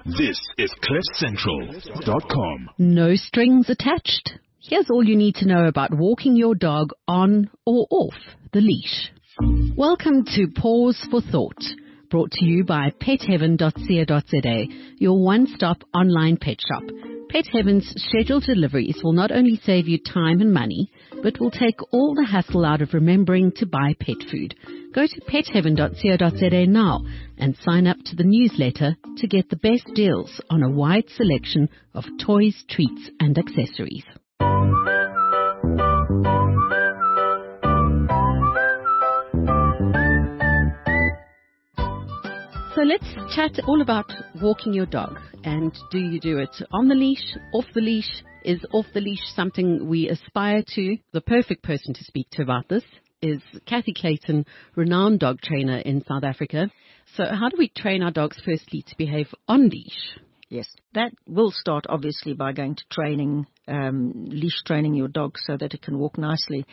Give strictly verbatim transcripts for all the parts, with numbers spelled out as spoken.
This is cliff central dot com. No strings attached. Here's all you need to know about walking your dog on or off the leash. Welcome to Pause for Thought, brought to you by pet heaven dot co dot za, your one-stop online pet shop. Pet Heaven's scheduled deliveries will not only save you time and money, but will take all the hassle out of remembering to buy pet food. Go to pet heaven dot co dot za now and sign up to the newsletter to get the best deals on a wide selection of toys, treats and accessories. So let's chat all about walking your dog. And do you do it on the leash, off the leash? Is off the leash something we aspire to? The perfect person to speak to about this is Kathy Clayton, renowned dog trainer in South Africa. So how do we train our dogs firstly to behave on leash? Yes, that will start obviously by going to training, um, leash training your dog so that it can walk nicely.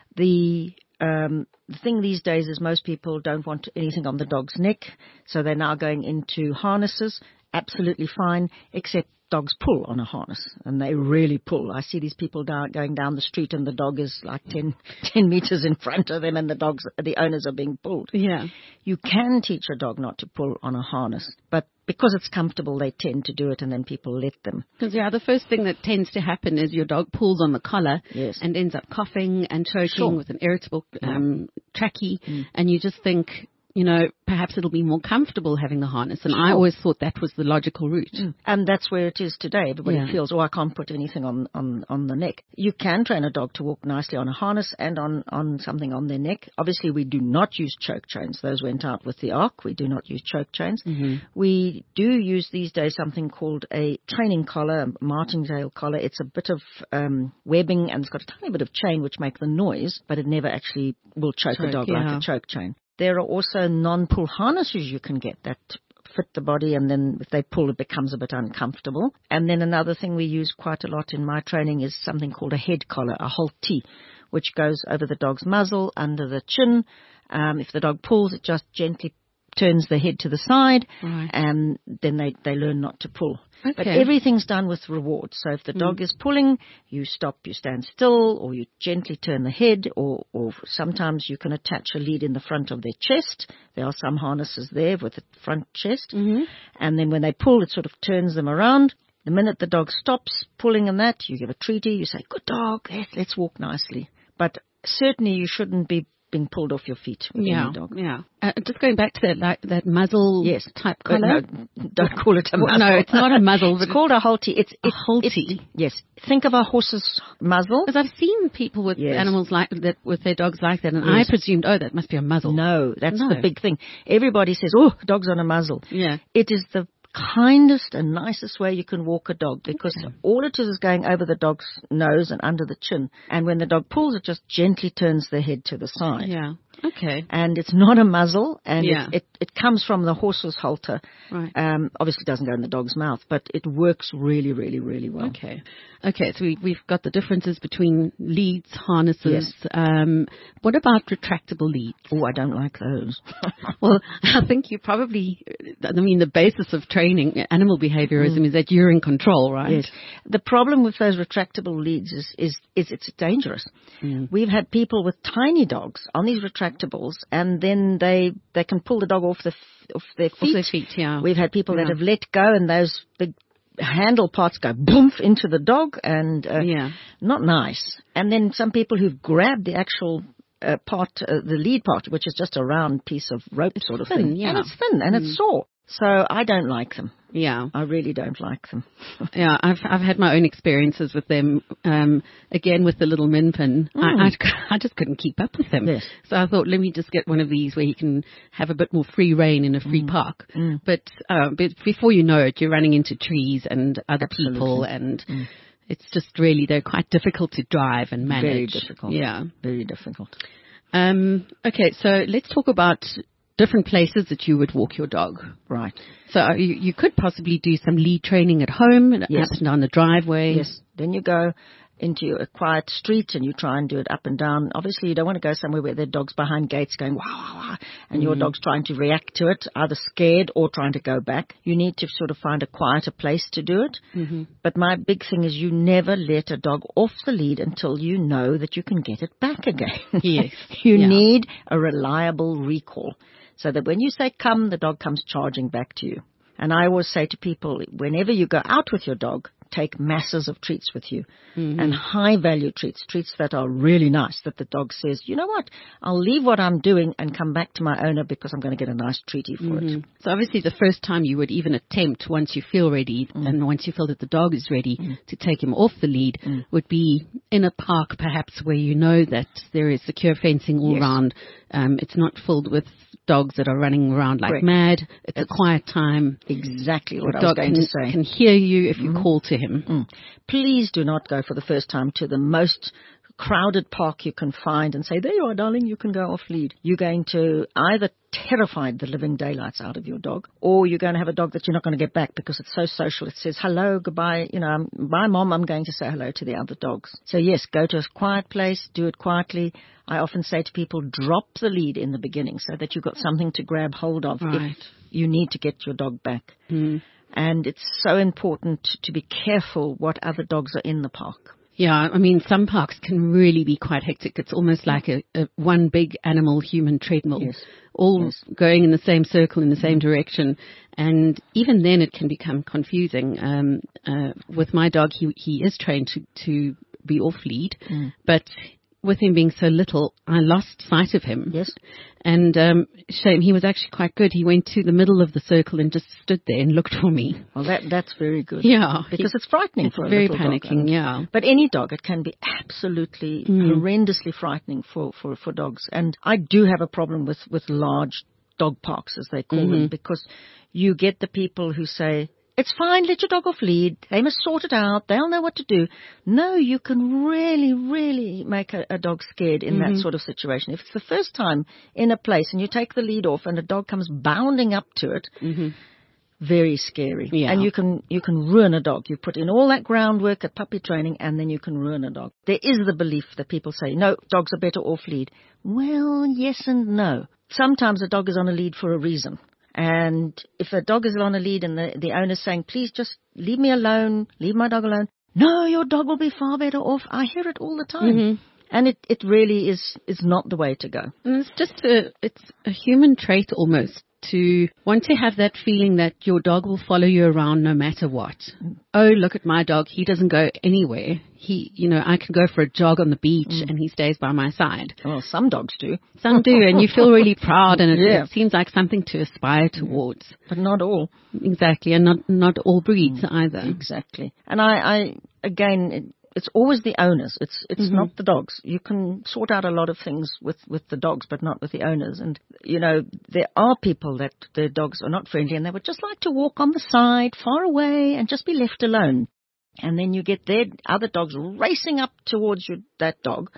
The Um, the thing these days is most people don't want anything on the dog's neck, so they're now going into harnesses. Absolutely fine, except dogs pull on a harness, and they really pull. I see these people down, going down the street, and the dog is like ten, ten meters in front of them, and the dogs, the owners are being pulled. Yeah. You can teach a dog not to pull on a harness, but because it's comfortable, they tend to do it, and then people let them. Because, yeah, the first thing that tends to happen is your dog pulls on the collar yes. and ends up coughing and choking sure. with an irritable um, trachea, mm. and you just think, you know, perhaps it'll be more comfortable having the harness. And sure. I always thought that was the logical route. Mm. And that's where it is today. Everybody yeah. feels, oh, I can't put anything on, on, on the neck. You can train a dog to walk nicely on a harness and on, on something on their neck. Obviously, we do not use choke chains. Those went out with the ARC. We do not use choke chains. Mm-hmm. We do use these days something called a training collar, a martingale collar. It's a bit of um, webbing, and it's got a tiny bit of chain which make the noise, but it never actually will choke, choke a dog yeah. like a choke chain. There are also non-pull harnesses you can get that fit the body, and then if they pull, it becomes a bit uncomfortable. And then another thing we use quite a lot in my training is something called a head collar, a Halti, which goes over the dog's muzzle, under the chin. Um, if the dog pulls, it just gently turns the head to the side, right. and then they, they learn not to pull. Okay. But everything's done with reward. So if the mm. dog is pulling, you stop, you stand still, or you gently turn the head, or, or sometimes you can attach a lead in the front of their chest. There are some harnesses there with a front chest. Mm-hmm. And then when they pull, it sort of turns them around. The minute the dog stops pulling and that, you give a treaty, you say, good dog, let's walk nicely. But certainly you shouldn't be being pulled off your feet with yeah, any dog. Yeah. Uh, just going back to that, like, that muzzle yes. type collar. No, don't call it a muzzle. No, it's not a muzzle. It's called a halti. It's a it, halti. It, yes. Think of a horse's muzzle. Because I've seen people with yes. animals like that, with their dogs like that, and yes. I presumed, oh, that must be a muzzle. No, that's no. the big thing. Everybody says, oh, dog's on a muzzle. Yeah. It is the kindest and nicest way you can walk a dog, because okay. all it is is going over the dog's nose and under the chin. And when the dog pulls, it just gently turns the head to the side. Yeah. Okay. And it's not a muzzle, and yeah. it, it it comes from the horse's halter. Right. Um, obviously, it doesn't go in the dog's mouth, but it works really, really, really well. Okay. Okay. So we, we've got the differences between leads, harnesses. Yes. Um, what about retractable leads? Oh, I don't like those. Well, I think you probably, I mean, the basis of training animal behaviorism mm. is that you're in control, right? Yes. The problem with those retractable leads is is, is it's dangerous. Mm. We've had people with tiny dogs on these retractables, and then they they can pull the dog off the off their feet. Off their feet, yeah. We've had people yeah. that have let go, and those big handle parts go boom into the dog, and uh, yeah. not nice. And then some people who've grabbed the actual uh, part, uh, the lead part, which is just a round piece of rope it's sort of thin, thing. Yeah. And it's thin, and mm. it's sore. So I don't like them. Yeah. I really don't like them. yeah, I've I've had my own experiences with them. Um, again, with the little min pin, mm. I, I, I just couldn't keep up with him. Yes. So I thought, let me just get one of these where he can have a bit more free reign in a free mm. park. Mm. But, uh, but before you know it, you're running into trees and other Absolutely. people, and mm. it's just really, they're quite difficult to drive and manage. Very difficult. Yeah. Very difficult. Um, okay, so let's talk about different places that you would walk your dog. Right. So you, you could possibly do some lead training at home, yes. up and down the driveway. Yes. Then you go into a quiet street and you try and do it up and down, obviously you don't want to go somewhere where there are dogs behind gates going, wow, wow, wow, and mm. your dog's trying to react to it, either scared or trying to go back. You need to sort of find a quieter place to do it. Mm-hmm. But my big thing is you never let a dog off the lead until you know that you can get it back again. Yes. You yeah. need a reliable recall so that when you say come, the dog comes charging back to you. And I always say to people, whenever you go out with your dog, take masses of treats with you mm-hmm. and high value treats, treats that are really nice, that the dog says, you know what, I'll leave what I'm doing and come back to my owner because I'm going to get a nice treaty for mm-hmm. it. So obviously the first time you would even attempt, once you feel ready mm. and once you feel that the dog is ready mm. to take him off the lead, mm. would be in a park perhaps where you know that there is secure fencing all yes. around. Um, it's not filled with dogs that are running around like Correct. mad. It's, it's a quiet time. Exactly what the I was dog going can, to say. can hear you if you mm-hmm. call to him. Mm. Please do not go for the first time to the most crowded park you can find and say, there you are, darling, you can go off lead. You're going to either terrify the living daylights out of your dog, or you're going to have a dog that you're not going to get back because it's so social. It says, hello, goodbye, you know, I'm, bye mom, I'm going to say hello to the other dogs. So yes, go to a quiet place, do it quietly. I often say to people, drop the lead in the beginning so that you've got something to grab hold of right. if you need to get your dog back. Mm. And it's so important to be careful what other dogs are in the park. Yeah, I mean, some parks can really be quite hectic. It's almost like a, a one big animal-human treadmill, yes. all yes. going in the same circle in the same direction. And even then it can become confusing. Um, uh, with my dog, he he is trained to, to be off-lead, mm. but with him being so little, I lost sight of him. Yes. And um, shame, he was actually quite good. He went to the middle of the circle and just stood there and looked for me. Well, that that's very good. Yeah. Because he, it's frightening it's for a very little panicking, dog. yeah. But any dog, it can be absolutely mm. horrendously frightening for, for, for dogs. And I do have a problem with, with large dog parks, as they call mm-hmm. them, because you get the people who say, it's fine, let your dog off lead. They must sort it out. They'll know what to do. No, you can really, really make a, a dog scared in mm-hmm. that sort of situation. If it's the first time in a place and you take the lead off and a dog comes bounding up to it, mm-hmm. very scary. Yeah. And you can you can ruin a dog. You put in all that groundwork at puppy training and then you can ruin a dog. There is the belief that people say, no, dogs are better off lead. Well, yes and no. Sometimes a dog is on a lead for a reason. And if a dog is on a lead and the, the owner's saying, please just leave me alone, leave my dog alone. No, your dog will be far better off. I hear it all the time. Mm-hmm. And it, it really is, is not the way to go. And it's just a, it's a human trait almost to want to have that feeling that your dog will follow you around no matter what. Oh, look at my dog. He doesn't go anywhere. He, you know, I can go for a jog on the beach mm. and he stays by my side. Well, some dogs do. Some do, and you feel really proud, and it, yeah. it seems like something to aspire towards. But not all. Exactly, and not not all breeds mm. either. Exactly. And I, I again, it, it's always the owners. It's it's mm-hmm. not the dogs. You can sort out a lot of things with, with the dogs, but not with the owners. And, you know, there are people that their dogs are not friendly and they would just like to walk on the side, far away, and just be left alone. And then you get their other dogs racing up towards you, that dog.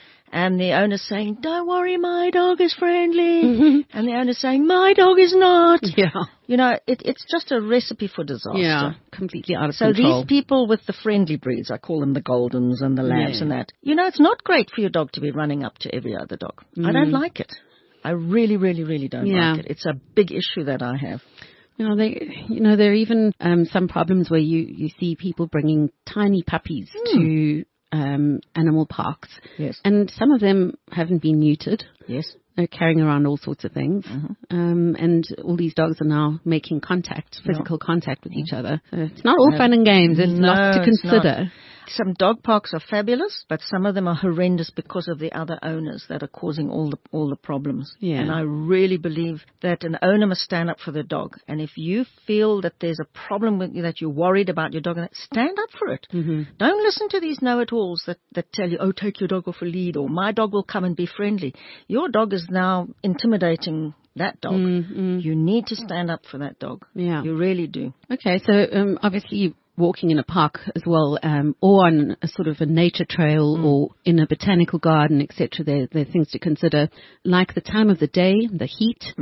And the owner's saying, don't worry, my dog is friendly. Mm-hmm. And the owner's saying, my dog is not. Yeah. You know, it, it's just a recipe for disaster. Yeah, completely out of so control. So these people with the friendly breeds, I call them the Goldens and the Labs yeah. and that, you know, it's not great for your dog to be running up to every other dog. Mm. I don't like it. I really, really, really don't yeah. like it. It's a big issue that I have. You know, they, you know, there are even um, some problems where you, you see people bringing tiny puppies mm. to um, animal parks. Yes. And some of them haven't been neutered. Yes. They're carrying around all sorts of things. Mm-hmm. Um, and all these dogs are now making contact, physical yeah. contact with yeah. each other. So it's not all no. fun and games. There's no, lots to consider. Some dog parks are fabulous, but some of them are horrendous because of the other owners that are causing all the all the problems. Yeah. And I really believe that an owner must stand up for their dog. And if you feel that there's a problem with you, that you're worried about your dog, stand up for it. Mm-hmm. Don't listen to these know-it-alls that, that tell you, oh, take your dog off a lead, or my dog will come and be friendly. Your dog is now intimidating that dog. Mm-hmm. You need to stand up for that dog. Yeah. You really do. Okay, so um, obviously you walking in a park as well, um, or on a sort of a nature trail mm. or in a botanical garden, et cetera. There, there are things to consider, like the time of the day, the heat. Mm.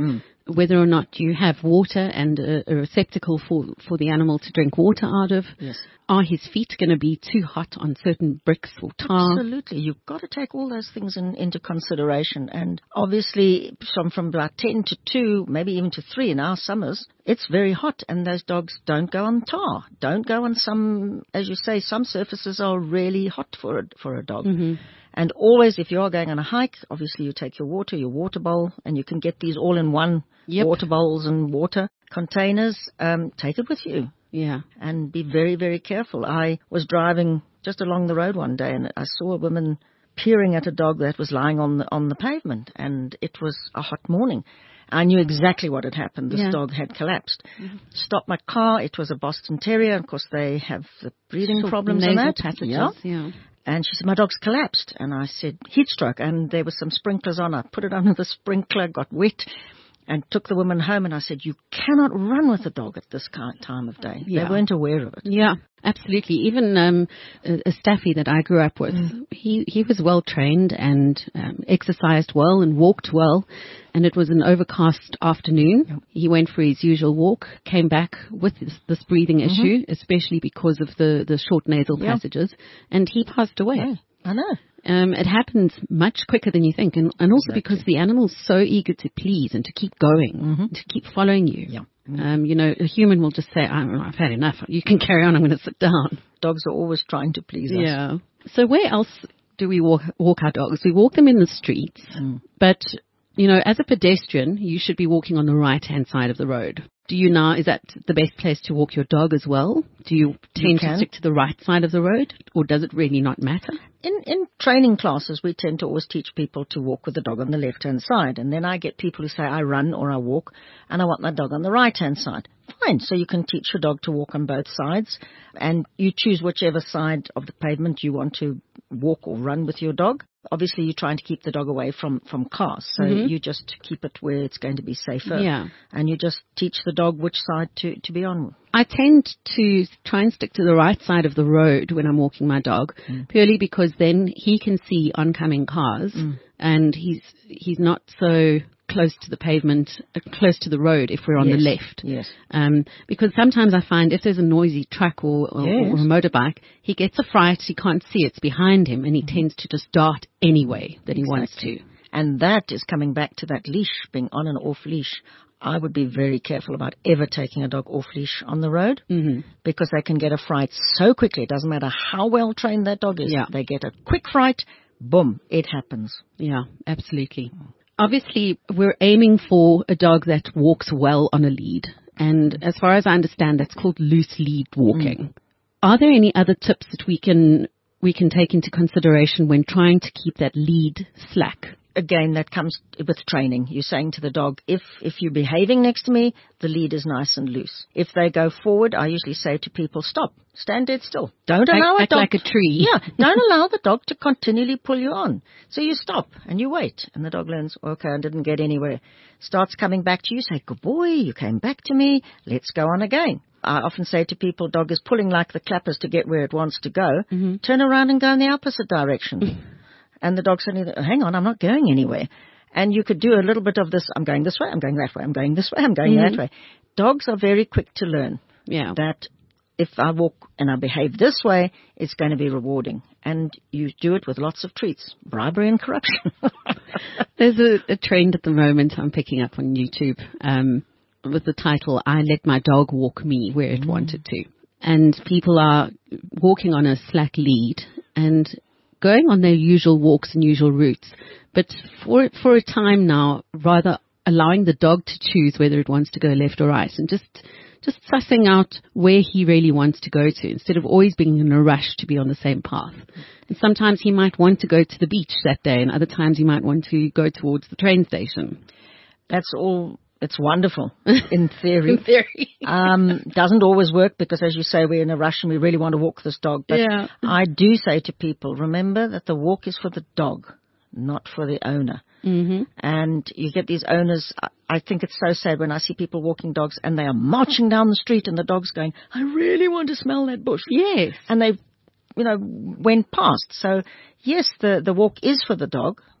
whether or not you have water and a, a receptacle for, for the animal to drink water out of. Yes. Are his feet going to be too hot on certain bricks or tar? Absolutely. You've got to take all those things in, into consideration. And obviously, from, from about ten to two, maybe even to three in our summers, it's very hot. And those dogs don't go on tar. Don't go on some, as you say, some surfaces are really hot for a, for a dog. Mm-hmm. And always, if you are going on a hike, obviously you take your water, your water bowl, and you can get these all in one Yep. water bowls and water containers. Um, take it with you. Yeah. And be very, very careful. I was driving just along the road one day, and I saw a woman peering at a dog that was lying on the on the pavement, and it was a hot morning. I knew exactly what had happened. This Yeah. dog had collapsed. Mm-hmm. Stopped my car. It was a Boston Terrier. Of course, they have the breathing Short problems and nasal that. passages, Yeah. yeah. And she said, my dog's collapsed. And I said, heat stroke. And there were some sprinklers on. I put it under the sprinkler, got wet, and took the woman home. And I said, you cannot run with a dog at this kind time of day. Yeah. They weren't aware of it. Yeah, absolutely. Even um, a, a staffy that I grew up with, mm. he, he was well trained and um, exercised well and walked well. And it was an overcast afternoon. Yep. He went for his usual walk, came back with this, this breathing mm-hmm. issue, especially because of the, the short nasal yep. passages, and he passed away. Yeah, I know. Um, it happens much quicker than you think, and, and also exactly. because the animal's so eager to please and to keep going, mm-hmm. to keep following you. Yeah. Mm-hmm. Um, you know, a human will just say, I've had enough. You can carry on. I'm going to sit down. Dogs are always trying to please us. Yeah. So where else do we walk, walk our dogs? We walk them in the streets, mm. but, you know, as a pedestrian, you should be walking on the right-hand side of the road. Do you now, is that the best place to walk your dog as well? Do you tend you to stick to the right side of the road, or does it really not matter? In in training classes, we tend to always teach people to walk with the dog on the left-hand side. And then I get people who say, I run or I walk, and I want my dog on the right-hand side. Fine. So you can teach your dog to walk on both sides, and you choose whichever side of the pavement you want to walk or run with your dog. Obviously, you're trying to keep the dog away from, from cars, so mm-hmm. you just keep it where it's going to be safer. Yeah. And you just teach the dog which side to, to be on. I tend to try and stick to the right side of the road when I'm walking my dog, mm. purely because then he can see oncoming cars, mm. and he's he's not so close to the pavement, uh, close to the road if we're on yes. the left. Yes. Um, because sometimes I find if there's a noisy truck or, or, yes. or a motorbike, he gets a fright, he can't see it's behind him, and he mm-hmm. tends to just dart anyway that exactly. he wants to. And that is coming back to that leash, being on and off leash. I would be very careful about ever taking a dog off leash on the road, mm-hmm. because they can get a fright so quickly. It doesn't matter how well trained that dog is. Yeah. They get a quick fright, boom, it happens. Yeah, absolutely. Obviously, we're aiming for a dog that walks well on a lead. And as far as I understand, that's called loose lead walking. Mm. Are there any other tips that we can we can take into consideration when trying to keep that lead slack? Again, that comes with training. You're saying to the dog, if if you're behaving next to me, the lead is nice and loose. If they go forward, I usually say to people, stop, stand dead still. Don't allow act, a dog. Act like a tree. Yeah, don't allow the dog to continually pull you on. So you stop and you wait, and the dog learns, okay, I didn't get anywhere. Starts coming back to you, say, good boy, you came back to me, let's go on again. I often say to people, dog is pulling like the clappers to get where it wants to go. Mm-hmm. Turn around and go in the opposite direction. And the dog suddenly, hang on, I'm not going anywhere. And you could do a little bit of this, I'm going this way, I'm going that way, I'm going this way, I'm going mm-hmm. that way. Dogs are very quick to learn yeah. that if I walk and I behave this way, it's going to be rewarding. And you do it with lots of treats, bribery and corruption. There's a, a trend at the moment I'm picking up on YouTube um, with the title, I let my dog walk me where it mm. wanted to. And people are walking on a slack lead and going on their usual walks and usual routes, but for for a time now, rather allowing the dog to choose whether it wants to go left or right, and just just sussing out where he really wants to go to, instead of always being in a rush to be on the same path. And sometimes he might want to go to the beach that day, and other times he might want to go towards the train station. That's all. It's wonderful in theory. in theory. um, doesn't always work because, as you say, we're in a rush and we really want to walk this dog. But yeah. I do say to people, remember that the walk is for the dog, not for the owner. Mm-hmm. And you get these owners, I think it's so sad when I see people walking dogs and they are marching down the street and the dog's going, I really want to smell that bush. Yes. And they've, you know, went past. So, yes, the, the walk is for the dog,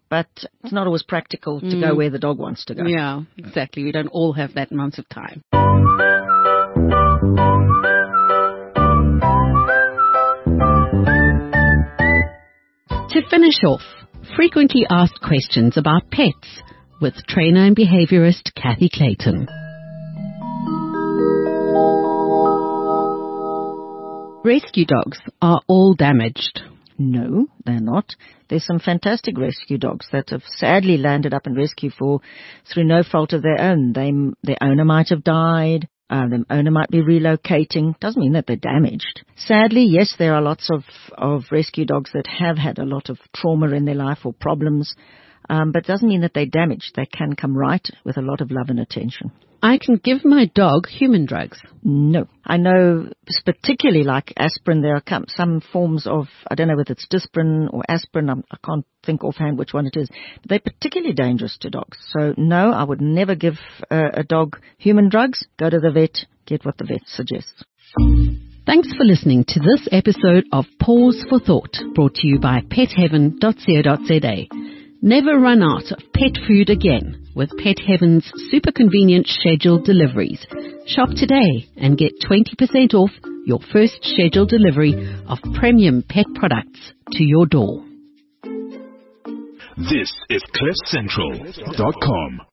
but it's not always practical to mm. go where the dog wants to go. Yeah, exactly. We don't all have that amount of time. To finish off, frequently asked questions about pets with trainer and behaviorist Kathy Clayton. Rescue dogs are all damaged. No, they're not. There's some fantastic rescue dogs that have sadly landed up in rescue for through no fault of their own. They, their owner might have died. Uh, the owner might be relocating. Doesn't mean that they're damaged. Sadly, yes, there are lots of, of rescue dogs that have had a lot of trauma in their life or problems, um, but it doesn't mean that they're damaged. They can come right with a lot of love and attention. I can give my dog human drugs. No. I know particularly like aspirin, there are some forms of, I don't know whether it's Disprin or aspirin, I'm, I can't think offhand which one it is, but they're particularly dangerous to dogs. So no, I would never give uh, a dog human drugs. Go to the vet, get what the vet suggests. Thanks for listening to this episode of Pause for Thought, brought to you by pet heaven dot co dot za. Never run out of pet food again with Pet Heaven's super convenient scheduled deliveries. Shop today and get twenty percent off your first scheduled delivery of premium pet products to your door. This is cliff central dot com.